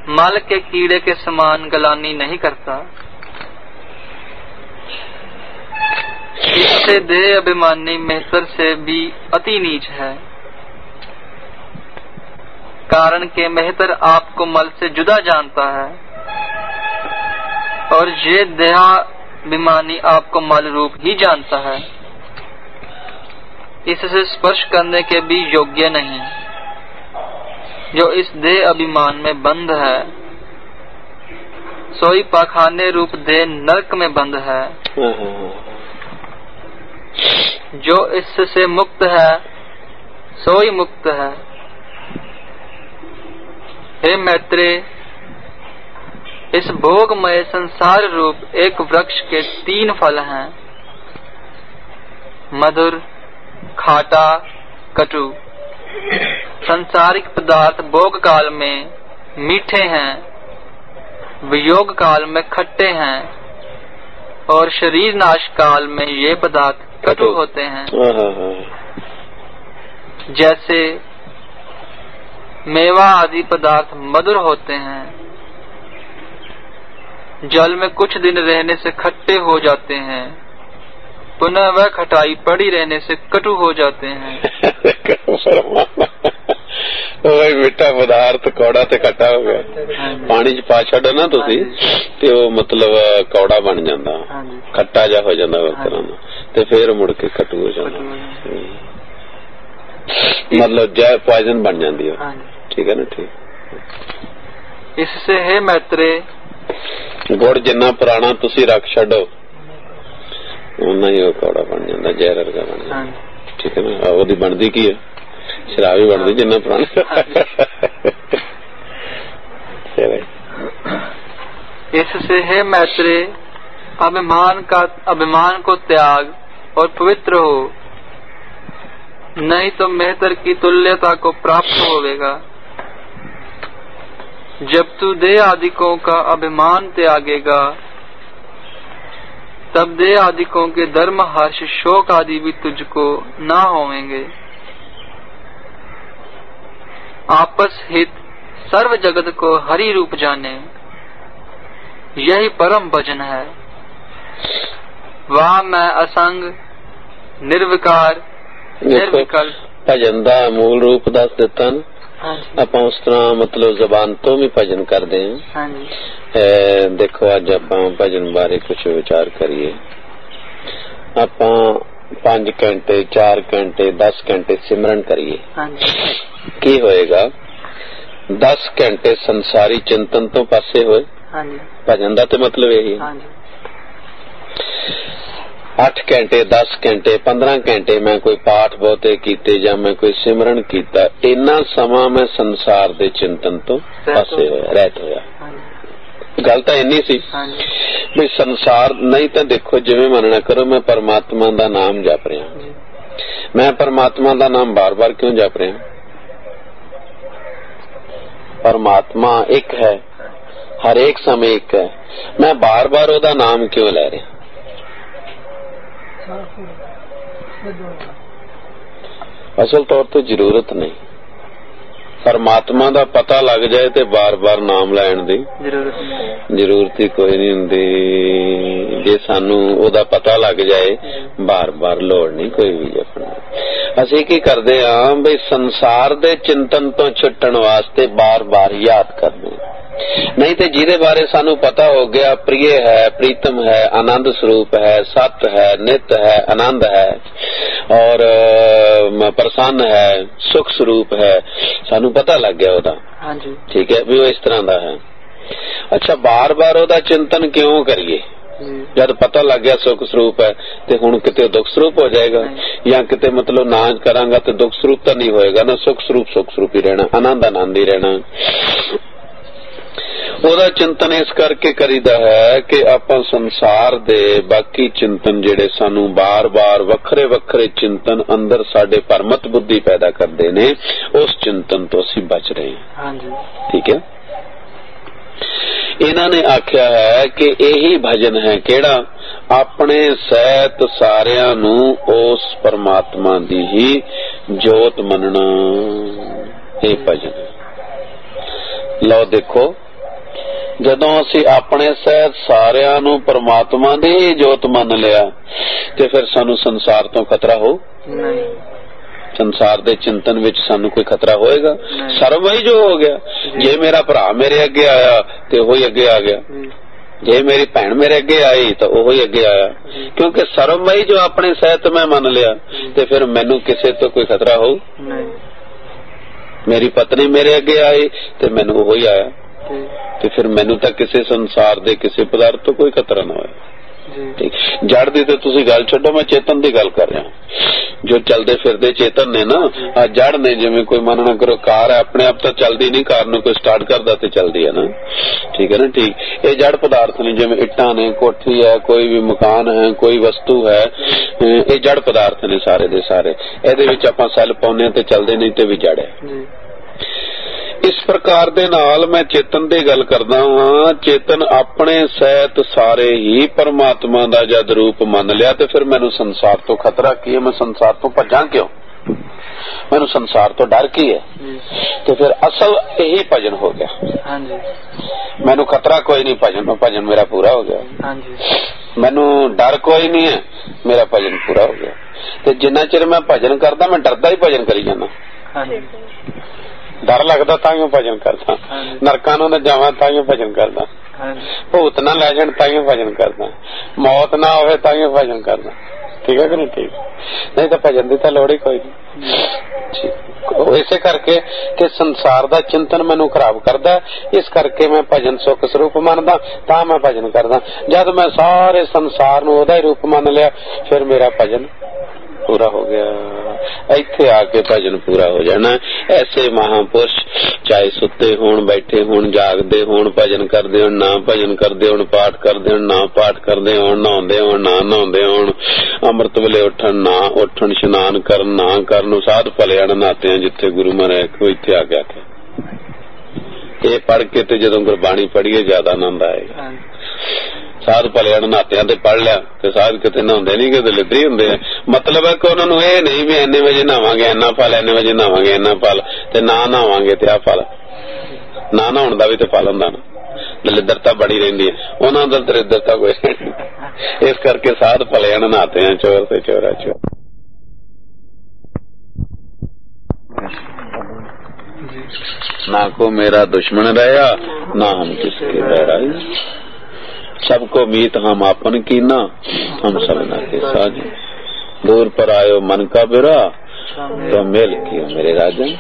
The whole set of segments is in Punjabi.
मल के कीड़े के समान गलानी नहीं करता। इससे देह अभिमानी मेहतर से भी अति नीच है, कारण के मेहतर आपको मल से जुदा जानता है और ये देहाभिमानी आपको मल रूप ही जानता है। इससे स्पर्श करने के भी योग्य नहीं। जो इस देह अभिमान में बंध है, सोई पाखाने रूप देह नरक में बंध है। जो इससे मुक्त है, सोई मुक्त है। हे मैत्रेय, इस भोगमय संसार रूप एक वृक्ष के 3 फल हैं, मधुर, खाटा, कटु। सांसारिक पदार्थ भोग काल में मीठे हैं, वियोग काल में खट्टे हैं और शरीर नाश काल में ये पदार्थ कटु होते हैं। जैसे मेवा आदि पदार्थ मधुर होते हैं, जल में कुछ दिन रहने से खट्टे हो जाते हैं, पुनः वह खटाई पड़ी रहने से कटु हो जाते हैं। वही मीठा पदार्थ कौड़ा ते खट्टा हो गया। पानी च पा छड़ो ना तुसी ते वो मतलब कौड़ा बन जाता, खट्टा जा हो जाता उस तरह ना, ते फिर मुड़ के कटु हो जाता, मतलब जय पॉइजन बन जाती है। ठीक है ना? ठीक। इससे है मैत्रेय, गुड़ जिन्ना पुराना तुसी रख छड़ो उन्ना ही वो कौड़ा बन जाता, जहर वर्गा बन जाता। ठीक है ना? ओदी बनदी की है? शराब ही बनती जिन्ना पुराना। इससे है मैत्रेय, अभिमान को त्याग और पवित्र हो, नहीं तो मेहतर की तुल्यता को प्राप्त होवेगा। जब तू देह आदिकों का अभिमान त्यागेगा, तब देह आदिकों के धर्म, हर्ष, शोक आदि भी तुझको ना होवेंगे। आपस हित सर्व जगत को हरि रूप जाने, यही परम भजन है। वाह मैं असंग, निर्विकार, निर्विकल्प। भजन का मूल रूप दस दिता ना, आप उस तरह मतलब जबान तो भी भजन करते हैं। देखो अज आप भजन बारे कुछ विचार करिए। आप 5 घंटे 4 घंटे 10 घंटे सिमरन करिए, की होएगा? 10 घंटे संसारी चिंतन तो पासे होए। भजन का तो मतलब यही है। 8 घंटे 10 घंटे 15 घंटे मैं कोई पाठ बहुते कीते या मैं कोई सिमरन कीता, इन्ना समा मैं संसार दे चिंतन तो पासे होया, रहत होया। गल तो इन्नी सी भी संसार नहीं तो देखो जिवें मनना करो मैं परमात्मा दा नाम जप रहा, मैं परमात्मा दा नाम बार बार क्यों जप रहा? परमात्मा एक है, हर एक समय एक है, मैं बार बार ओदा नाम क्यों ले रहा? असल तौर तो जरूरत नहीं। परमात्मा दा पता लग जाए तो बार बार नाम लैण दी जरूरत ही कोई नहीं हुंदी। जे सानू ओदा पता लग जाए बार बार लोड़ नहीं कोई भी जपना। असीं की करदे हां बई संसार दे चिंतन तो छुट्टण वास्ते बार बार याद करदे, नहीं तो जिहदे बारे सानू पता हो गया प्रिय है, प्रीतम है, आनंद स्वरूप है, सत्य है, नित्य है, आनंद है और प्रसन्न है, सुख स्वरूप है, सानू पता लग गया ओदा। ठीक है भी वो इस तरह दा है। अच्छा बार बार ओदा चिंतन क्यों करिए? जब पता लग गया सुख स्वरूप है तो हुण किते दुख स्वरूप हो जाएगा या किते मतलब ना करांगा तो दुख स्वरूप तो नहीं होएगा ना, सुख स्वरूप ही रहना, आनंद आनंद ही रहना। ओदा चिंतन इस करके करीदा है कि आपां संसार दे बाकी चिंतन जेड़े सानू बार बार वखरे वखरे चिंतन अंदर साडे परमत बुद्धि पैदा करदे ने, उस चिंतन तो असीं बच रहे हैं। ठीक है? इन्हां ने आख्या है कि यही भजन है केड़ा अपने सहित सारियां नू उस परमात्मा दी ही जोत मनना, ये भजन। लो देखो ਜਦੋਂ ਅਸੀਂ ਆਪਣੇ ਸਹਿਤ ਸਾਰਿਆਂ ਨੂੰ ਪਰਮਾਤਮਾ ਦੀ ਹੀ ਜੋਤ ਮੰਨ ਲਿਆ ਤੇ ਫਿਰ ਸਾਨੂੰ ਸੰਸਾਰ ਤੋਂ ਖਤਰਾ ਹੋ ਨਹੀਂ। ਸੰਸਾਰ ਦੇ ਚਿੰਤਨ ਵਿੱਚ ਸਾਨੂੰ ਕੋਈ ਖਤਰਾ ਹੋਏਗਾ? ਸਰਵਮਈ ਜੋ ਹੋ ਗਿਆ। ਜੇ ਮੇਰਾ ਭਰਾ ਮੇਰੇ ਅੱਗੇ ਆਇਆ ਤੇ ਉਹ ਹੀ ਅੱਗੇ ਆ ਗਿਆ, ਜੇ ਮੇਰੀ ਭੈਣ ਮੇਰੇ ਅੱਗੇ ਆਈ ਤਾਂ ਉਹ ਹੀ ਅੱਗੇ ਆਇਆ, ਕਿਉਂਕਿ ਸਰਵਮਈ ਜੋ ਆਪਣੇ ਸਹਿਤ ਮੈਂ ਮੰਨ ਲਿਆ ਤੇ ਫਿਰ ਮੈਨੂੰ ਕਿਸੇ ਤੋਂ ਕੋਈ ਖਤਰਾ ਹੋ ਨਹੀਂ। ਮੇਰੀ ਪਤਨੀ ਮੇਰੇ ਅੱਗੇ ਆਈ ਤੇ ਮੈਨੂੰ ਉਹ ਹੀ ਆਇਆ ਤੇ ਫਿਰ ਮੈਨੂੰ ਤਾਂ ਕਿਸੇ ਸੰਸਾਰ ਦੇ ਕਿਸੇ ਪਦਾਰਥ ਤੋਂ ਕੋਈ ਖਤਰਾ ਨਾ ਹੋਇਆ। ਠੀਕ, ਜੜ ਦੀ ਤੇ ਤੁਸੀਂ ਗੱਲ ਛੱਡੋ, ਮੈਂ ਚੇਤਨ ਦੀ ਗੱਲ ਕਰ ਰਿਹਾ। ਜੋ ਚਲਦੇ ਫਿਰਦੇ ਚੇਤਨ ਨੇ ਨਾ, ਆ ਜੜ ਨੇ। ਜਿਵੇਂ ਕੋਈ ਮੰਨਣਾ ਕਰੋ ਕਾਰ ਹੈ, ਆਪਣੇ ਆਪ ਤਾਂ ਚਲਦੀ ਨਹੀਂ, ਕਾਰ ਨੂੰ ਕੋਈ ਸਟਾਰਟ ਕਰਦਾ ਤੇ ਚਲਦੀ ਹੈ ਨਾ, ਠੀਕ ਹੈ ਨਾ। ਠੀਕ, ਇਹ ਜੜ ਪਦਾਰਥ ਨੇ। ਜਿਵੇਂ ਇੱਟਾਂ ਨੇ, ਕੋਠੀ ਹੈ, ਕੋਈ ਵੀ ਮਕਾਨ ਹੈ, ਕੋਈ ਵਸਤੂ ਹੈ, ਇਹ ਜੜ ਪਦਾਰਥ ਨੇ ਸਾਰੇ ਦੇ ਸਾਰੇ। ਇਹਦੇ ਵਿੱਚ ਆਪਾਂ ਸੈੱਲ ਪਾਉਂਦੇ ਤੇ ਚਲਦੇ, ਨਹੀਂ ਤੇ ਵੀ ਜੜ ਹੈ। ਇਸ ਪ੍ਰਕਾਰ ਦੇ ਨਾਲ ਮੈਂ ਚੇਤਨ ਦੀ ਗੱਲ ਕਰਦਾ ਹਾਂ। ਚੇਤਨ ਆਪਣੇ ਸਹਿਤ ਸਾਰੇ ਹੀ ਪਰਮਾਤਮਾ ਦਾ ਜਦ ਰੂਪ ਮੰਨ ਲਿਆ ਤੇ ਫਿਰ ਮੈਨੂੰ ਸੰਸਾਰ ਤੋਂ ਖਤਰਾ ਕੀ ਹੈ? ਮੈਂ ਸੰਸਾਰ ਤੋਂ ਭੱਜਾਂ ਕਿਉਂ? ਮੈਨੂੰ ਸੰਸਾਰ ਤੋਂ ਡਰ ਕੀ ਹੈ? ਤੇ ਫਿਰ ਅਸਲ ਇਹੀ ਭਜਨ ਹੋ ਗਿਆ। ਮੈਨੂੰ ਖਤਰਾ ਕੋਈ ਨਹੀਂ, ਭਜਨ ਮੇਰਾ ਪੂਰਾ ਹੋ ਗਿਆ। ਮੈਨੂੰ ਡਰ ਕੋਈ ਨਹੀਂ ਹੈ, ਮੇਰਾ ਭਜਨ ਪੂਰਾ ਹੋ ਗਿਆ। ਤੇ ਜਿੰਨਾ ਚਿਰ ਮੈਂ ਭਜਨ ਕਰਦਾ, ਮੈਂ ਡਰਦਾ ਹੀ ਭਜਨ ਕਰੀ ਜਾਂਦਾ। ਡਰ ਲੱਗਦਾ ਤਾਂ ਹੀ ਭਜਨ ਕਰਦਾ, ਨਰਕਾਂ ਨੂੰ ਨਾ ਜਾਵਾਂ ਤਾਂ ਹੀ ਭਜਨ ਕਰਦਾ, ਭੂਤ ਨਾ ਲੈ ਜਾਣ ਤਾਂ ਹੀ ਭਜਨ ਕਰਦਾ, ਮੌਤ ਨਾ ਹੋਵੇ ਤਾਂ ਹੀ ਭਜਨ ਕਰਦਾ। ਠੀਕ ਹੈ ਕਿ ਨਹੀਂ? ਠੀਕ, ਨਹੀਂ ਤਾਂ ਭਜਨ ਦੀ ਤਾਂ ਲੋੜ ਹੀ ਕੋਈ ਨਹੀਂ। ਇਸੇ ਕਰਕੇ ਕਿ ਸੰਸਾਰ ਦਾ ਚਿੰਤਨ ਮੈਨੂੰ ਖਰਾਬ ਕਰਦਾ, ਇਸ ਕਰਕੇ ਮੈਂ ਭਜਨ ਸੁੱਖ ਸਰੂਪ ਮੰਨਦਾ ਤਾਂ ਮੈਂ ਭਜਨ ਕਰਦਾ। ਜਦ ਮੈਂ ਸਾਰੇ ਸੰਸਾਰ ਨੂੰ ਉਹਦਾ ਹੀ ਰੂਪ ਮੰਨ ਲਿਆ ਫਿਰ ਮੇਰਾ ਭਜਨ ਪੂਰਾ ਹੋ ਗਿਆ। ਇੱਥੇ ਆ ਕੇ ਭਜਨ ਪੂਰਾ ਹੋ ਜਾਣਾ। ਐਸੇ ਮਹਾਂਪੁਰਸ਼ ਚਾਹੇ ਸੁੱਤੇ ਹੋਣ, ਬੈਠੇ ਹੋਣ, ਜਾਗਦੇ ਹੋਣ, ਭਜਨ ਕਰਦੇ ਹੋਣ, ਨਾ ਭਜਨ ਕਰਦੇ ਹੋਣ, ਪਾਠ ਕਰਦੇ ਹੋਣ, ਨਾ ਪਾਠ ਕਰਦੇ ਹੋਣ, ਨਹਾਉਂਦੇ ਹੋਣ, ਨਾ ਨਹਾਉਂਦੇ ਹੋਣ, ਅੰਮ੍ਰਿਤ ਵੇਲੇ ਉੱਠਣ, ਨਾ ਉੱਠਣ, ਇਸ਼ਨਾਨ ਕਰਨ, ਨਾ ਕਰਨ, ਸਾਧ ਭਲੇ ਅਣਨਾਤੇ ਜਿੱਥੇ ਗੁਰੂ ਮਹਾਰਾਜ ਕੋ ਇੱਥੇ ਆ ਗਿਆ। ਇਹ ਪੜ੍ਹ ਕੇ ਤੇ ਜਦੋਂ ਗੁਰਬਾਣੀ ਪੜ੍ਹੀਏ ਜ਼ਿਆਦਾ ਆਨੰਦ ਆਏਗਾ। ਸਾਧ ਭਲੇ ਅਣਨਾਤਿਆਂ ਤੇ ਪੜ੍ਹ ਲਿਆ ਤੇ ਸਾਧ ਕਿਤੇ ਨਹਾਉਂਦੇ ਨਹੀਂ, ਕਿਤੇ ਲਿੱਧੀ ਹੁੰਦੇ ਆ। ਮਤਲਬ ਹੈ ਕਿ ਉਹਨਾਂ ਨੂੰ ਇਹ ਨਹੀਂ ਵੀ ਇੰਨੇ ਵਜੇ ਨਹਾਵਾਂਗੇ ਇੰਨਾ ਫਲ, ਇੰਨੇ ਵਜੇ ਨਹਾਵਾਂਗੇ ਇੰਨਾ ਫਲ, ਤੇ ਨਾ ਨਹਾਵਾਂਗੇ ਤੇ ਆ ਫਲ। ਨਾ ਨਹਾਉਣ ਦਾ ਵੀ ਤੇ ਫਲ ਹੁੰਦਾ ਨਾ, ਦਲਿੱਦਰਤਾ ਬੜੀ ਰਹਿੰਦੀ ਹੈ। ਉਹਨਾਂ ਦਾ ਦਲਿੱਦਰਤਾ ਕੋਈ ਨਹੀਂ। ਇਸ ਕਰਕੇ ਸਾਧ ਭਲੇ ਅਣਨਾਤੇ ਆ, ਚੋਰ ਤੇ ਚੋਰਾ ਚੋਰ। ना को मेरा दुश्मन रहा, ना हम किसके बैराई, सबको मीत हम आपन कीना, हम सबना के साज। दूर पर आयो मन का बिरा, तो मेल कियो मेरे राजन।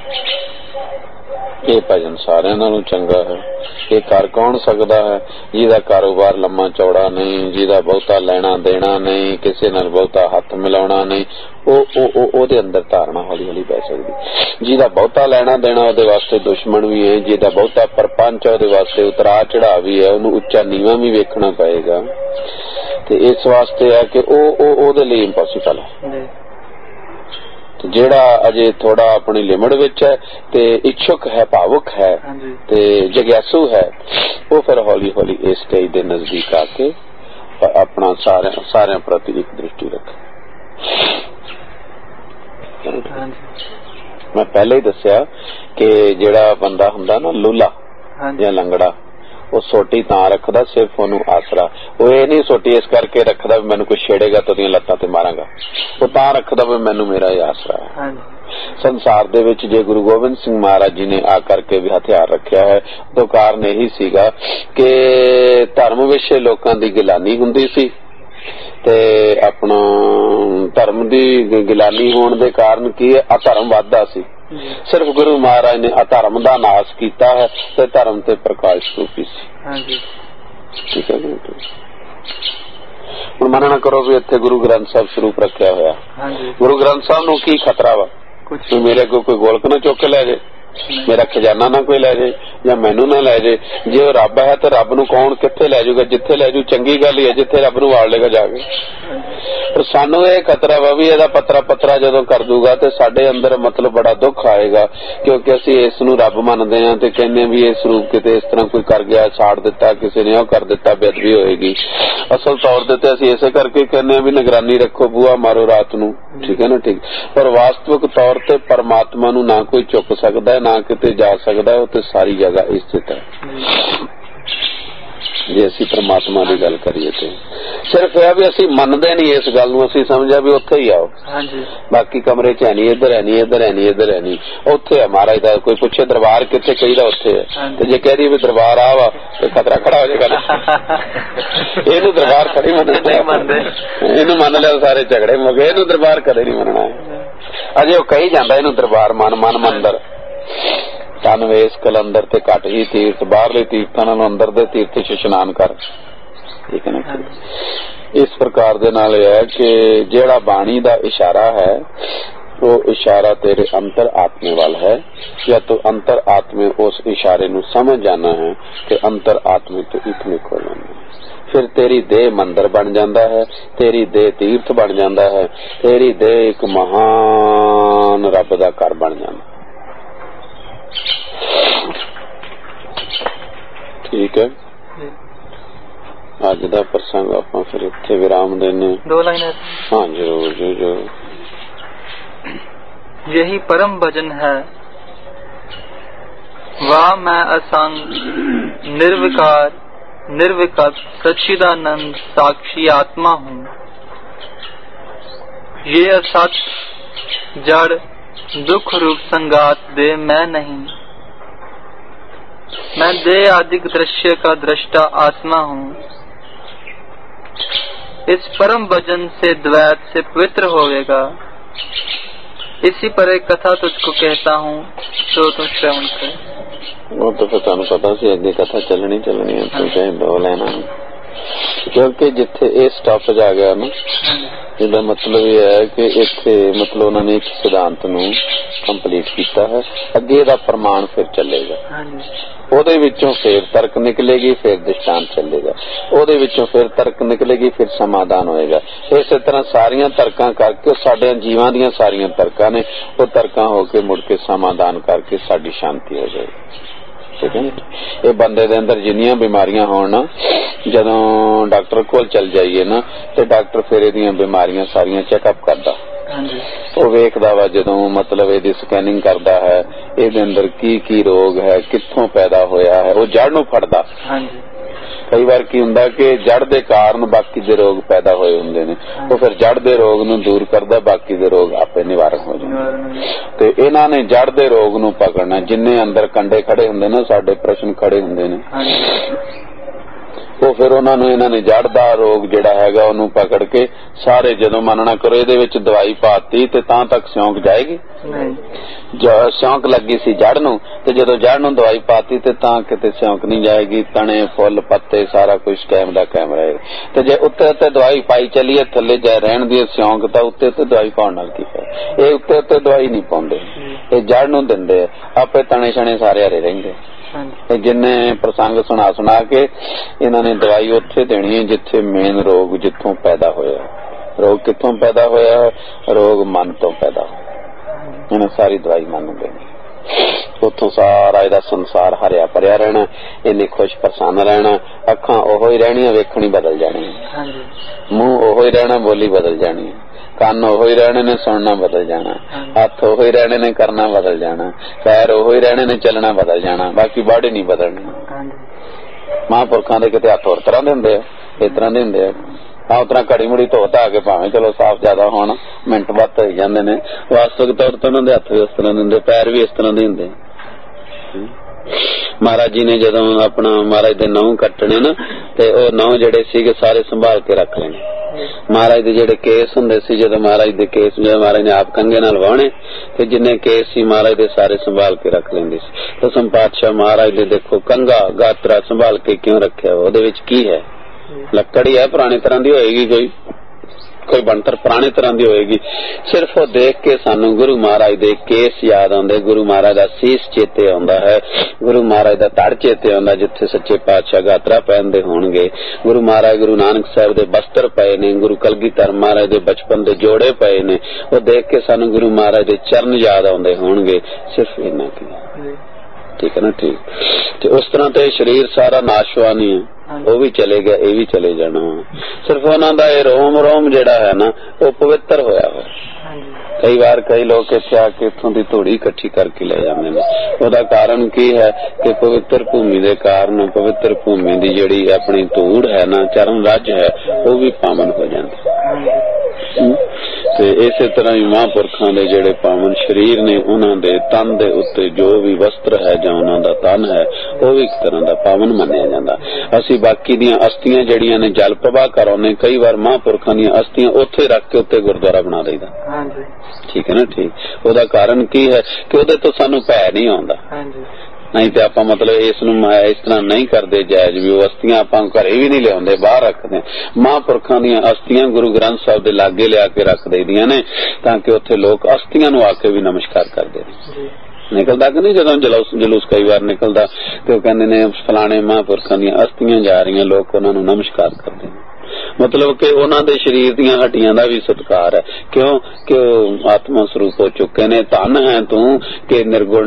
ये भजन सारे नालों चंगा है। ये कर कौन सकता है? जिहदा कारोबार लम्मा चौड़ा नहीं, जिहदा बहुता लेना देना नहीं, किसी नाल बहुता हथ मिलाउणा नहीं, ओदे अंदर धारणा हौली हौली पै सकदी। जिहदा बहुता लेना देना ओदे वास्ते दुश्मन भी है, जिहदा बहुता परपंच ओदे वास्ते उतरा चढ़ा भी है, ओनू उच्चा नीवा भी वेखना पएगा। ते इस वास्ते है कि ओदे लई इंपॉसिबल है। ਜਿਹੜਾ ਅਜੇ ਥੋੜਾ ਆਪਣੀ ਲਿਮਟ ਵਿੱਚ ਹੈ ਤੇ ਇੱਛੁਕ ਹੈ, ਭਾਵੁਕ ਹੈ ਤੇ ਜਗਿਆਸੂ ਹੈ, ਉਹ ਫਿਰ ਹੌਲੀ ਹੌਲੀ ਇਸ ਸਟੇਜ ਦੇ ਨਜ਼ਦੀਕ ਆ ਕੇ ਆਪਣਾ ਸਾਰਿਆਂ ਪ੍ਰਤੀ ਇੱਕ ਦ੍ਰਿਸ਼ਟੀ ਰੱਖੇ। ਮੈਂ ਪਹਿਲਾਂ ਹੀ ਦੱਸਿਆ ਕਿ ਜਿਹੜਾ ਬੰਦਾ ਹੁੰਦਾ ਨਾ ਲੂਲਾ ਜਾਂ ਲੰਗੜਾ, ਉਹ ਸੋਟੀ ਤਾਂ ਰੱਖਦਾ ਸਿਰਫ ਉਹਨੂੰ ਆਸਰਾ। ਉਹ ਇਹ ਨਹੀਂ ਸੋਟੀ ਇਸ ਕਰਕੇ ਰੱਖਦਾ ਵੀ ਮੈਨੂੰ ਕੋਈ ਛੇੜੇਗਾ ਤਾਂ ਉਹਦੀਆਂ ਲੱਤਾਂ ਤੇ ਮਾਰਾਂਗਾ, ਉਹ ਤਾਂ ਰੱਖਦਾ ਵੀ ਮੈਨੂੰ ਮੇਰਾ ਇਹ ਆਸਰਾ ਹੈ। ਸੰਸਾਰ ਦੇ ਵਿੱਚ ਜੇ ਗੁਰੂ ਗੋਬਿੰਦ ਸਿੰਘ ਮਹਾਰਾਜ ਜੀ ਨੇ ਆ ਕਰਕੇ ਵੀ ਹਥਿਆਰ ਰੱਖਿਆ ਹੈ, ਤਾਂ ਕਾਰਨ ਇਹੀ ਸੀਗਾ ਕਿ ਧਰਮ ਵਿਸ਼ੇ ਲੋਕਾਂ ਦੀ ਗਿਲਾਨੀ ਹੁੰਦੀ ਸੀ ਤੇ ਆਪਣਾ ਧਰਮ ਦੀ ਗਿਲਾਨੀ ਹੋਣ ਦੇ ਕਾਰਨ ਕੀ ਹੈ, ਅਧਰਮ ਵੱਧਦਾ ਸੀ। ਸਿਰਫ ਗੁਰੂ ਮਹਾਰਾਜ ਨੇ ਅਧਰਮ ਦਾ ਨਾਸ਼ ਕੀਤਾ ਹੈ ਤੇ ਧਰਮ ਤੇ ਪ੍ਰਕਾਸ਼ ਰੂਪੀ ਸੀ। ਠੀਕ ਹੈ ਜੀ। ਹੁਣ ਮੰਨਣਾ ਕਰੋ ਵੀ ਇੱਥੇ ਗੁਰੂ ਗ੍ਰੰਥ ਸਾਹਿਬ ਸਰੂਪ ਰੱਖਿਆ ਹੋਇਆ, ਗੁਰੂ ਗ੍ਰੰਥ ਸਾਹਿਬ ਨੂੰ ਕੀ ਖਤਰਾ ਵਾ? ਮੇਰੇ ਕੋਲ ਕੋਈ ਗੋਲਕ ਨਾ ਚੁੱਕ ਕੇ ਲੈ ਜੇ, ਮੇਰਾ ਖਜ਼ਾਨਾ ਨਾ ਕੋਈ ਲੈ ਜੇ ਜਾਂ ਮੈਨੂੰ ਨਾ ਲੈ ਜੇ। ਜੇ ਉਹ ਰੱਬ ਹੈ ਤਾਂ ਰੱਬ ਨੂੰ ਕੌਣ ਕਿੱਥੇ ਲੈ ਜਾਊਗਾ? ਜਿੱਥੇ ਲੈ ਜੂ ਚੰਗੀ ਗੱਲ ਹੀ ਹੈ, ਜਿੱਥੇ ਰੱਬ ਨੂੰ ਵਾੜ ਲੇਗਾ ਜਾ ਕੇ। ਪਰ ਸਾਨੂੰ ਇਹ ਖਤਰਾ ਵਾ ਵੀ ਇਹਦਾ ਪੱਤਰਾ ਜਦੋਂ ਕਰ ਦੂਗਾ ਤੇ ਸਾਡੇ ਅੰਦਰ ਮਤਲਬ ਬੜਾ ਦੁੱਖ ਆਏਗਾ, ਕਿਉਂਕਿ ਅਸੀਂ ਇਸ ਨੂੰ ਰੱਬ ਮੰਨਦੇ ਹਾਂ ਤੇ ਕਹਿੰਦੇ ਵੀ ਇਹ ਸਰੂਪ ਕਿਤੇ ਇਸ ਤਰ੍ਹਾਂ ਕੋਈ ਕਰ ਗਿਆ, ਸਾੜ ਦਿੱਤਾ ਕਿਸੇ ਨੇ, ਉਹ ਕਰ ਦਿੱਤਾ, ਬੇਅਦਬੀ ਹੋਏਗੀ। ਅਸਲ ਤੌਰ ਤੇ ਅਸੀਂ ਇਸੇ ਕਰਕੇ ਕਹਿੰਦੇ ਹਾਂ ਵੀ ਨਿਗਰਾਨੀ ਰੱਖੋ, ਬੂਹਾ ਮਾਰੋ ਰਾਤ ਨੂੰ। ਠੀਕ ਹੈ ਨਾ? ਠੀਕ। ਪਰ ਵਾਸਤਵਿਕ ਤੌਰ ਤੇ ਪਰਮਾਤਮਾ ਨੂੰ ਨਾ ਕੋਈ ਚੁੱਕ ਸਕਦਾ, ਨਾ ਕਿਤੇ ਜਾ ਸਕਦਾ, ਉਹ ਤੇ ਸਾਰੀ ਜਗ੍ਹਾ ਸਥਿਤ ਹੈ। ਜੇ ਅਸੀਂ ਪ੍ਰਮਾਤਮਾ ਦੀ ਗੱਲ ਕਰੀਏ ਤੇ ਸਿਰਫ ਇਹ ਵੀ ਅਸੀਂ ਮੰਨਦੇ ਨਹੀਂ ਇਸ ਗੱਲ ਨੂੰ, ਅਸੀਂ ਸਮਝਿਆ ਵੀ ਉੱਥੇ ਹੀ ਆਓ, ਬਾਕੀ ਕਮਰੇ 'ਚ ਹੈ ਨਹੀਂ, ਇੱਧਰ ਹੈ ਨਹੀਂ, ਇੱਧਰ ਹੈ ਨਹੀਂ, ਇੱਧਰ ਹੈ ਨਹੀਂ, ਉੱਥੇ ਹੈ ਮਹਾਰਾਜ ਦਾ। ਕੋਈ ਪੁੱਛੇ ਦਰਬਾਰ ਕਿੱਥੇ, ਕਹੀਦਾ ਉੱਥੇ ਹੈ, ਤੇ ਜੇ ਕਹਿ ਦਈਏ ਵੀ ਦਰਬਾਰ ਆ ਵਾ ਤੇ ਖਤਰਾ ਖੜਾ ਹੋ ਜਾਏਗਾ। ਇਹਨੂੰ ਦਰਬਾਰ ਕਦੇ ਮੰਨਦੇ, ਇਹਨੂੰ ਮੰਨ ਲਿਆ ਸਾਰੇ ਝਗੜੇ ਮੁੱਕੇ, ਇਹਨੂੰ ਦਰਬਾਰ ਕਦੇ ਨਹੀਂ ਮੰਨਣਾ। ਅਜੇ ਉਹ ਕਹੀ ਜਾਂਦਾ ਇਹਨੂੰ ਦਰਬਾਰ ਮਨ ਮੰਦਰ, ਤਨ ਵੇਸ ਕਲੰਦਰ ਤੇ ਘੱਟ ਹੀ ਤੀਰਥ, ਬਾਹਰਲੇ ਤੀਰਥਾਂ ਨਾਲੋਂ ਅੰਦਰ ਦੇ ਤੀਰਥ 'ਚ ਇਸ਼ਨਾਨ ਕਰ। ਠੀਕ ਹੈ ਨਾ। ਇਸ ਪ੍ਰਕਾਰ ਦੇ ਨਾਲ ਇਹ ਹੈ ਕਿ ਜਿਹੜਾ ਬਾਣੀ ਦਾ ਇਸ਼ਾਰਾ ਹੈ ਉਹ ਇਸ਼ਾਰਾ तेरे अंतर आत्मे वाल है, या तो अंतर आत्मे उस इशारे ਨੂੰ समझ जाना है कि अंतर आत्मे तो इतने खो जाना है, फिर तेरी देह मंदिर बन जाता है, तेरी देह तीर्थ बन जाता है, तेरी देह एक महान रब दा घर बन जाता। ठीक है, अज दा प्रसंग आपां फिर इत्थे विराम देने। 2 लाइनें। हाँ जरूर जी। यही परम भजन है, वाह मैं असंग निर्विकार निर्विकल्प सच्चिदानंद साक्षी आत्मा हूँ। ये असत जड़ दुख रूप संगात दे मैं नहीं, मैं देह आदि दृश्य का दृष्टा आत्मा हूँ। इस परम भजन से द्वैत से पवित्र होवेगा। इसी पर एक कथा तुझको कहता हूँ तो तुम श्रवण कर। वो तो फिर तुहानू पता सी अगे कथा चलनी है, तो चाहे 2 लेना, क्योंकि जिथे ये स्टॉपेज आ गया ना, इसका मतलब ये है कि इत्थे मतलब उन्होंने एक सिद्धांत नू कंप्लीट किया है, अगे दा प्रमाण फिर चलेगा, ਉਹਦੇ ਵਿੱਚੋਂ फिर तर्क निकलेगी, फिर दृष्टांत चलेगा, ਉਹਦੇ ਵਿੱਚੋਂ फिर तर्क निकलेगी, फिर समाधान होएगा। इस तरह सारियां तर्कां करके साडे जीवां दीयां सारियां तर्कां ने वो तर्कां होके मुड़ के समाधान करके साडी शांति हो जाएगी। ठीक है ना। ये बंदे दे अंदर जिन्नियां बीमारियां होण, जदों डॉक्टर कोल चल जाइए ना ते डॉक्टर फिर इहदियां बीमारियां सारियां चैकअप करदा, वो वेखदा वा जदों मतलब इहदी स्कैनिंग करदा है, इहदे अंदर की रोग है, कित्थों पैदा होया है, वो जड़ नूं फड़दा। कई बार की हुंदा कि जड़ दे कारण बाकी दे रोग पैदा होए हुंदे ने, वो फिर जड़ दे रोग नूं दूर करदा, बाकी दे रोग आपे निवारण हो जांदे। ते इन्हां ने जड़ दे रोग नूं पकड़ना, जिन्ने अंदर कंडे खड़े हुंदे ने, साडे प्रश्न खड़े हुंदे ने, वो फिर उन्होंने इन्होंने जड़ दा रोग जिहड़ा हैगा उहनूं पकड़ के सारे जदों मनना करो इहदे विच दवाई पाती ते तां तक सिਉਂਕ जाएगी नहीं, जो सिਉਂਕ लगी सी जड़ नूं ते जदों जड़ नूं दवाई पाती ते तां किते सिਉਂਕ नहीं जाएगी, तने फुल पत्ते सारा कुछ कायम दा कायम रहेगा। ते जे उत्ते उत्ते दवाई पाई चलीए थल्ले जा रहण दी सिਉਂਕ तां उत्ते उत्ते दवाई पाउण नाल की है, ये उत्ते उत्ते दवाई नहीं पाउंदे, ये जड़ नूं दिंदे, आपे तने छणे सारे हरे रहिंदे। जिन्ने प्रसंग सुना के इन्होंने दवाई उत्थे देनी है जिथे मेन रोग जिथों पैदा होया। रोग किथों पैदा होया? रोग मन तो पैदा होया। इन्हें सारी दवाई मन देनी, उथों सारा इहदा संसार हरिया भरिया रहना, इन्हें खुश प्रसन्न रहना, अखां ओहो ही रहनियां, वेखणी बदल जानी, मुंह ओहो ही रहना, बोली बदल जानी, कान ओहो ही रहने ने, सुनना बदल जाना, हाथ ओहो ही रहने ने, करना बदल जाना, पैर ओहो ही रहने ने, चलना बदल जाना, बाकी बॉडी नहीं बदलनी। महापुरखों के किते हथ होर तरह दे हुंदे, इस तरह दे हुंदे, हाँ उतना घड़ी मुड़ी धो धा के भावें चलो साफ ज्यादा होना, मिनट बाद हो जाते हैं। वास्तविक तौर पर उन्होंने हथ भी उस तरह देंगे, पैर भी इस तरह दे हुंदे। महाराज जी ने जदों अपना महाराज दे नौं कट्टने ना, ते ओ नौं जिहड़े सीगे सारे संभाल के रख लेने। महाराज दे जिहड़े केस हुंदे सी, जदों महाराज दे केस जो महाराज ने आप कंघे नाल वाहणे, ते जिन्ने केस सी महाराज दे सारे संभाल के रख लेंदे सी। तो संपातशाह महाराज दे देखो कंघा गात्रा संभाल के क्यों रखिया, ओहदे विच की है? लकड़ी है, पुरानी तरह दी होएगी, कोई बनतर पुराने तरह दी होएगी। सिर्फ वो देख के सानू गुरु महाराज दे केस याद आउंदे, गुरु महाराज दा सीस चेते आउंदा है, गुरु महाराज दा धड़ चेते आउंदा जिथे सच्चे पातशाह गात्रा पहनदे होणगे, गुरु महाराज गुरु नानक साहब दे बस्तर पए ने, गुरु कलगीधर महाराज दे बचपन दे जोड़े पए ने, वो देख के सानू गुरु महाराज दे चरण याद आउंदे होणगे। सिर्फ इन्ना की, ठीक है ना, ठीक। ते उस तरह तो शरीर सारा नाशवानी है, वो भी चले गया, ये भी चले जाना। सिर्फ उन्हों का रोम रोम जिहड़ा है ना, वो पवित्र होया है, ਕਈ ਵਾਰ ਕਈ ਲੋਕ ਇੱਥੇ ਆ ਕੇ ਇੱਥੋਂ ਦੀ ਧੂੜੀ ਇਕੱਠੀ ਕਰਕੇ ਲੈ ਜਾਂਦੇ ਨੇ। ਉਹਦਾ ਕਾਰਨ ਕੀ ਹੈ ਕਿ ਪਵਿੱਤਰ ਭੂਮੀ ਦੇ ਕਾਰਨ ਪਵਿੱਤਰ ਭੂਮੀ ਦੀ ਜਿਹੜੀ ਆਪਣੀ ਧੂੜ ਹੈ ਨਾ, ਚਰਨ ਰੱਜ ਹੈ, ਉਹ ਵੀ ਪਾਵਨ ਹੋ ਜਾਂਦੀ। ਤੇ ਇਸੇ ਤਰ੍ਹਾਂ ਹੀ ਮਹਾਂਪੁਰਖਾਂ ਦੇ ਜਿਹੜੇ ਪਾਵਨ ਸਰੀਰ ਨੇ, ਉਹਨਾਂ ਦੇ ਤਨ ਦੇ ਉੱਤੇ ਜੋ ਵੀ ਵਸਤਰ ਹੈ ਜਾਂ ਉਹਨਾਂ ਦਾ ਤਨ ਹੈ, ਉਹ ਵੀ ਇੱਕ ਤਰ੍ਹਾਂ ਦਾ ਪਾਵਨ ਮੰਨਿਆ ਜਾਂਦਾ। ਅਸੀਂ ਬਾਕੀ ਦੀਆਂ ਅਸਥੀਆਂ ਜਿਹੜੀਆਂ ਨੇ ਜਲ ਪ੍ਰਵਾਹ ਕਰਾਉਂਦੇ, ਕਈ ਵਾਰ ਮਹਾਂਪੁਰਖਾਂ ਦੀਆਂ ਅਸਥੀਆਂ ਉੱਥੇ ਰੱਖ ਕੇ ਉੱਤੇ ਗੁਰਦੁਆਰਾ ਬਣਾ ਦਈਦਾ। ਠੀਕ ਹੈ ਨਾ? ਠੀਕ। ਉਹਦਾ ਕਾਰਨ ਕੀ ਹੈ ਕਿ ਉਹਦੇ ਤੋਂ ਸਾਨੂੰ ਭੈ ਨਹੀਂ ਆਉਂਦਾ। ਨਹੀਂ ਤੇ ਆਪਾਂ ਮਤਲਬ ਇਸ ਨੂੰ ਇਸ ਤਰ੍ਹਾਂ ਨਹੀਂ ਕਰਦੇ ਜਾਇਜ਼ ਵੀ ਉਹ ਅਸਥੀਆਂ ਆਪਾਂ ਘਰੇ ਵੀ ਨਹੀਂ ਲਿਆਉਂਦੇ, ਬਾਹਰ ਰੱਖਦੇ। ਮਹਾਂਪੁਰਖਾਂ ਦੀਆਂ ਅਸਥੀਆਂ ਗੁਰੂ ਗ੍ਰੰਥ ਸਾਹਿਬ ਦੇ ਲਾਗੇ ਲਿਆ ਕੇ ਰੱਖ ਦਈਦੀਆਂ ਨੇ ਤਾਂ ਕਿ ਉੱਥੇ ਲੋਕ ਅਸਥੀਆਂ ਨੂੰ ਆ ਕੇ ਵੀ ਨਮਸਕਾਰ ਕਰਦੇ ਨੇ। ਨਿਕਲਦਾ ਕਿ ਨਹੀਂ ਜਦੋਂ ਜਲੂਸ ਕਈ ਵਾਰ ਨਿਕਲਦਾ ਤੇ ਉਹ ਕਹਿੰਦੇ ਨੇ ਫਲਾਣੇ ਮਹਾਂਪੁਰਖਾਂ ਦੀਆਂ ਅਸਥੀਆਂ ਜਾ ਰਹੀਆਂ, ਲੋਕ ਉਹਨਾਂ ਨੂੰ ਨਮਸਕਾਰ ਕਰਦੇ ਨੇ। ਮਤਲਬ ਕਿ ਉਹਨਾਂ ਦੇ ਸਰੀਰ ਦੀਆਂ ਹੱਡੀਆਂ ਦਾ ਵੀ ਸਤਿਕਾਰ ਹੈ। ਕਿਉਂ ਕਿ ਉਹ ਆਤਮਾ ਸਰੂਪ ਹੋ ਚੁੱਕੇ ਨੇ। ਧੰਨ ਹੈ ਤੂੰ ਕਿ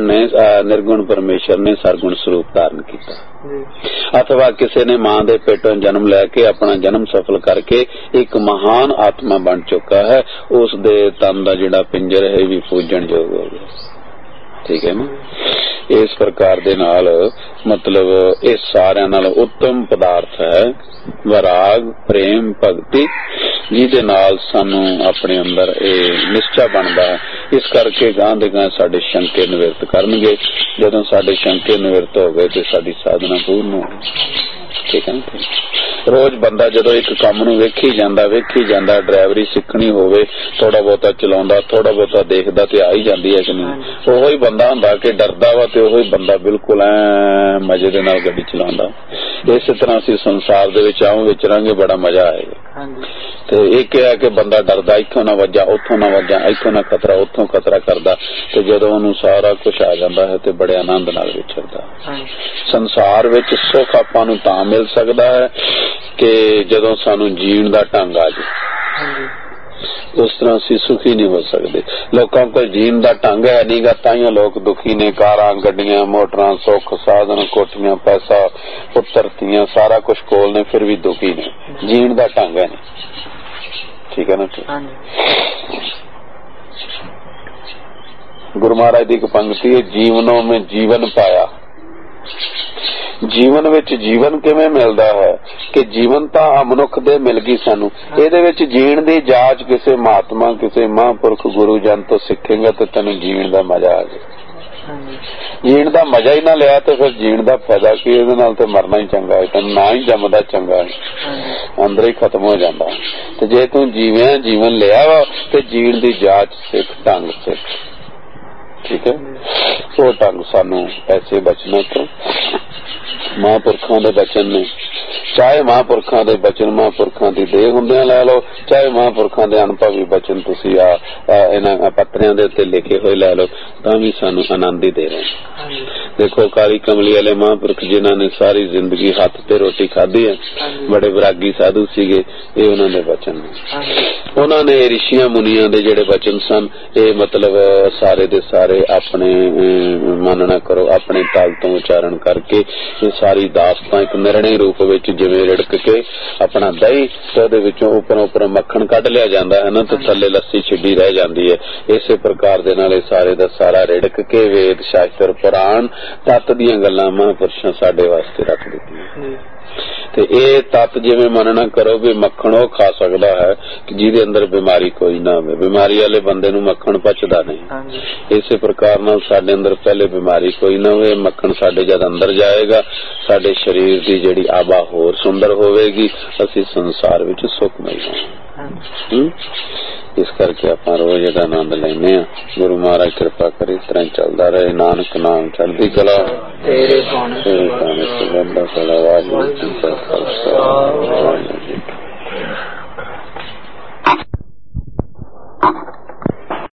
ਨਿਰਗੁਣ ਪਰਮੇਸ਼ਰ ਨੇ ਸਰਗੁਣ ਸਰੂਪ ਧਾਰਨ ਕੀਤਾ। ਅਥਵਾ ਕਿਸੇ ਨੇ ਮਾਂ ਦੇ ਪੇਟੋਂ ਜਨਮ ਲੈ ਕੇ ਆਪਣਾ ਜਨਮ ਸਫਲ ਕਰਕੇ ਇੱਕ ਮਹਾਨ ਆਤਮਾ ਬਣ ਚੁੱਕਾ ਹੈ, ਉਸ ਦੇ ਤਨ ਦਾ ਜਿਹੜਾ ਪਿੰਜਰ ਹੈ ਵੀ ਪੂਜਣਯੋਗ ਹੋ ਗਿਆ। ਠੀਕ ਹੈ ਨਾ? ਇਸ ਪ੍ਰਕਾਰ ਦੇ ਨਾਲ ਮਤਲਬ ਇਹ ਸਾਰਿਆਂ ਨਾਲ ਉੱਤਮ ਪਦਾਰਥ ਹੈ ਵਿਰਾਗ, ਪ੍ਰੇਮ, ਭਗਤੀ, ਜਿਹਦੇ ਨਾਲ ਸਾਨੂੰ ਆਪਣੇ ਅੰਦਰ ਇਹ ਨਿਸ਼ਚਾ ਬਣਦਾ ਹੈ। ਇਸ ਕਰਕੇ ਗਾਂ ਦੇ ਗਾਂ ਸਾਡੇ ਸ਼ੰਕੇ ਨਿਵਰਤ ਕਰਨਗੇ। ਜਦੋਂ ਸਾਡੇ ਸ਼ੰਕੇ ਨਿਵਰਤ ਹੋ ਗਏ ਤੇ ਸਾਡੀ ਸਾਧਨਾ ਪੂਰਨ ਹੋ ਗਈ। ਠੀਕ ਹੈ। ਰੋਜ਼ ਬੰਦਾ ਜਦੋਂ ਇੱਕ ਕੰਮ ਨੂੰ ਵੇਖੀ ਜਾਂਦਾ ਡਰਾਈਵਰੀ ਸਿੱਖਣੀ ਹੋਵੇ, ਥੋੜਾ ਬਹੁਤਾ ਚਲਾਉਂਦਾ, ਥੋੜਾ ਬਹੁਤਾ ਦੇਖਦਾ ਤੇ ਆ ਹੀ ਜਾਂਦੀ ਹੈ ਕਿ ਨਹੀਂ। ਉਹੋ ਹੀ ਬੰਦਾ ਹੁੰਦਾ ਕਿ ਡਰਦਾ ਵਾ ਤੇ ਉਹੋ ਹੀ ਬੰਦਾ ਬਿਲਕੁਲ ਮਜ਼ੇ ਦੇ ਨਾਲ ਗੱਡੀ ਚਲਾਉਂਦਾ। ਇਸੇ ਤਰ੍ਹਾਂ ਅਸੀਂ ਸੰਸਾਰ ਦੇ ਵਿੱਚ ਆਉਂ ਵਿਚਰਾਂਗੇ, ਬੜਾ ਮਜ਼ਾ ਆਏਗਾ। ਤੇ ਇੱਕ ਇਹ ਹੈ ਕਿ ਬੰਦਾ ਡਰਦਾ, ਇੱਥੋਂ ਨਾ ਵੱਜਾ, ਉੱਥੋਂ ਨਾ ਵੱਜਾ, ਇੱਥੋਂ ਨਾ ਖਤਰਾ, ਉੱਥੋਂ ਖਤਰਾ ਕਰਦਾ, ਤੇ ਜਦੋਂ ਉਹਨੂੰ ਸਾਰਾ ਕੁਝ ਆ ਜਾਂਦਾ ਹੈ ਤੇ ਬੜੇ ਆਨੰਦ ਨਾਲ ਵਿਚਰਦਾ। ਸੰਸਾਰ ਵਿੱਚ ਸੁੱਖ ਆਪਾਂ ਨੂੰ ਤਾਂ ਮਿਲ ਸਕਦਾ ਹੈ ਕਿ ਜਦੋਂ ਸਾਨੂੰ ਜੀਣ ਦਾ ਢੰਗ ਆ ਜਾਏ। ਉਸ ਤਰ੍ਹਾਂ ਅਸੀਂ ਸੁਖੀ ਨਹੀਂ ਹੋ ਸਕਦੇ। ਲੋਕਾਂ ਕੋਲ ਜੀਣ ਦਾ ਢੰਗ ਹੈ ਨਹੀਂਗਾ, ਤਾਈਓ ਲੋਕ ਦੁਖੀ ਨੇ। ਕਾਰਾਂ, ਗੱਡੀਆਂ, ਮੋਟਰਾਂ, ਸੁੱਖ ਸਾਧਨ, ਕੋਠੀਆਂ, ਪੈਸਾ, ਪੁੱਤਰ, ਧੀਆਂ, ਸਾਰਾ ਕੁਝ ਕੋਲ ਨੇ, ਫਿਰ ਵੀ ਦੁਖੀ ਨੇ। ਜੀਣ ਦਾ ਢੰਗ ਹੈ ਨਹੀਂ। ਠੀਕ ਹੈ ਨਾ? ਗੁਰੂ ਮਹਾਰਾਜ ਦੀ ਇੱਕ ਪੰਕਤੀ ਹੈ, ਜੀਵਨੋਂ ਮੈਂ ਜੀਵਨ ਪਾਇਆ। ਜੀਵਨ ਵਿੱਚ ਜੀਵਨ ਕਿਵੇਂ ਮਿਲਦਾ ਹੈ ਕਿ ਜੀਵਨ ਤਾਂ ਮਨੁੱਖ ਦੇ ਮਿਲ ਗਈ ਸਾਨੂੰ। ਇਹਦੇ ਵਿੱਚ ਜੀਣ ਦੀ ਜਾਂਚ ਕਿਸੇ ਮਹਾਤਮਾ, ਕਿਸੇ ਮਹਾਂਪੁਰਖ, ਗੁਰੂ ਜਨ ਤੋਂ ਸਿੱਖੇਗਾ ਤੇ ਤੈਨੂੰ ਜੀਣ ਦਾ ਮਜ਼ਾ ਆ ਜਾਏ। ਜੀਣ ਦਾ ਮਜ਼ਾ ਹੀ ਨਾ ਲਿਆ ਤੇ ਫਿਰ ਜੀਣ ਦਾ ਫਾਇਦਾ ਕੀ? ਇਹਦੇ ਨਾਲ ਤੇ ਮਰਨਾ ਹੀ ਚੰਗਾ ਹੈ। ਤੈਨੂੰ ਨਾ ਹੀ ਜੰਮਦਾ ਚੰਗਾ ਹੈ, ਅੰਦਰ ਹੀ ਖਤਮ ਹੋ ਜਾਂਦਾ। ਤੇ ਜੇ ਤੂੰ ਜੀਵਿਆ ਜੀਵਨ ਲਿਆ ਵਾ ਤੇ ਜੀਣ ਦੀ ਜਾਂਚ ਸਿੱਖ, ਢੰਗ ਸਿੱਖ। ਠੀਕ ਹੈ? ਉਹ ਢੰਗ ਸਾਨੂੰ ਐਸੇ ਬਚਨਾਂ ਤੋਂ ਮਹਾਂਪੁਰਖਾਂ ਦੇ ਬਚਨ ਨੇ। ਚਾਹੇ ਮਹਾਂਪੁਰਖਾਂ ਦੇ ਬਚਨ ਮਹਾਂਪੁਰਖਾਂ ਦੀ ਦੇਹ ਹੁੰਦਿਆਂ ਲੈ ਲਓ, ਚਾਹੇ ਮਹਾਂਪੁਰਖਾਂ ਦੇ ਅਨੁਭਵੀ ਬਚਨ ਤੁਸੀਂ ਇਹਨਾਂ ਪੱਤਰਿਆਂ ਦੇ ਉੱਤੇ ਲਿਖੇ ਹੋਏ ਲੈ ਲਓ, ਤਾਂ ਵੀ ਸਾਨੂੰ ਆਨੰਦ ਹੀ ਦੇ ਰਹੇ। ਦੇਖੋ ਕਾਲੀ ਕਮਲੀ ਵਾਲੇ ਮਹਾਂਪੁਰਖ ਜਿਨ੍ਹਾਂ ਨੇ ਸਾਰੀ ਜ਼ਿੰਦਗੀ ਹੱਥ ਤੇ ਰੋਟੀ ਖਾਧੀ ਹੈ, ਬੜੇ ਵਿਰਾਗੀ ਸਾਧੂ ਸੀਗੇ। ਇਹ ਉਹਨਾਂ ਦੇ ਬਚਨ ਨੇ। ਉਹਨਾਂ ਨੇ ਰਿਸ਼ੀਆਂ ਮੁਨੀਆਂ ਦੇ ਜਿਹੜੇ ਬਚਨ ਸਨ, ਇਹ ਮਤਲਬ ਸਾਰੇ ਦੇ ਸਾਰੇ ਆਪਣੇ ਮੰਨਣਾ ਕਰੋ ਆਪਣੇ ਤਲ ਤੋਂ ਉਚਾਰਨ ਕਰਕੇ ਇਹ ਸਾਰੀ ਦਾਸਤਾਂ ਇੱਕ ਨਿਰਣੇ ਰੂਪ ਵਿੱਚ ਜਿਵੇਂ ਰਿੜਕ ਕੇ ਆਪਣਾ ਦਹੀਂ ਤੇ ਉਹਦੇ ਵਿੱਚੋਂ ਉੱਪਰੋਂ ਮੱਖਣ ਕੱਢ ਲਿਆ ਜਾਂਦਾ ਹੈ ਨਾ, ਤੇ ਥੱਲੇ ਲੱਸੀ ਛਿੱਡੀ ਰਹਿ ਜਾਂਦੀ ਹੈ। ਇਸੇ ਪ੍ਰਕਾਰ ਦੇ ਨਾਲ ਇਹ ਸਾਰੇ ਦਾ ਸਾਰਾ ਰਿੜਕ ਕੇ ਵੇਦ, ਸ਼ਾਸਤਰ, ਪੁਰਾਣ, ਤੱਤ ਦੀਆਂ ਗੱਲਾਂ ਮਹਾਂਪੁਰਸ਼ਾਂ ਸਾਡੇ ਵਾਸਤੇ ਰੱਖ ਦਿੱਤੀਆਂ। ਤੇ ਇਹ ਤੱਤ ਜਿਵੇਂ ਮੰਨਣਾ ਕਰੋ ਵੀ ਮੱਖਣ ਉਹ ਖਾ ਸਕਦਾ ਹੈ ਕਿ ਜਿਹਦੇ ਅੰਦਰ ਬਿਮਾਰੀ ਕੋਈ ਨਾ ਹੋਵੇ। ਬਿਮਾਰੀ ਵਾਲੇ ਬੰਦੇ ਨੂੰ ਮੱਖਣ ਪਚਦਾ ਨਹੀਂ। ਇਸੇ ਪ੍ਰਕਾਰ ਨਾਲ ਸਾਡੇ ਅੰਦਰ ਪਹਿਲੇ ਬਿਮਾਰੀ ਕੋਈ ਨਾ ਹੋਵੇ, ਮੱਖਣ ਸਾਡੇ ਜਦ ਅੰਦਰ ਜਾਏਗਾ ਸਾਡੇ ਸਰੀਰ ਦੀ ਜਿਹੜੀ ਆਭਾ ਹੋਰ ਸੁੰਦਰ ਹੋਵੇਗੀ, ਅਸੀਂ ਸੰਸਾਰ ਵਿੱਚ ਸੁੱਖ ਮਿਲਣਾ। ਇਸ ਕਰਕੇ ਆਪਾਂ ਰੋਜ਼ ਇਹਦਾ ਆਨੰਦ ਲੈਂਦੇ ਹਾਂ। ਗੁਰੂ ਮਹਾਰਾਜ ਕਿਰਪਾ ਕਰੇ, ਇਸ ਤਰ੍ਹਾਂ ਚੱਲਦਾ ਰਹੇ। ਨਾਨਕ ਨਾਮ ਚੜ੍ਹਦੀ ਕਲਾ, ਤੇਰੇ ਪਾਣੀ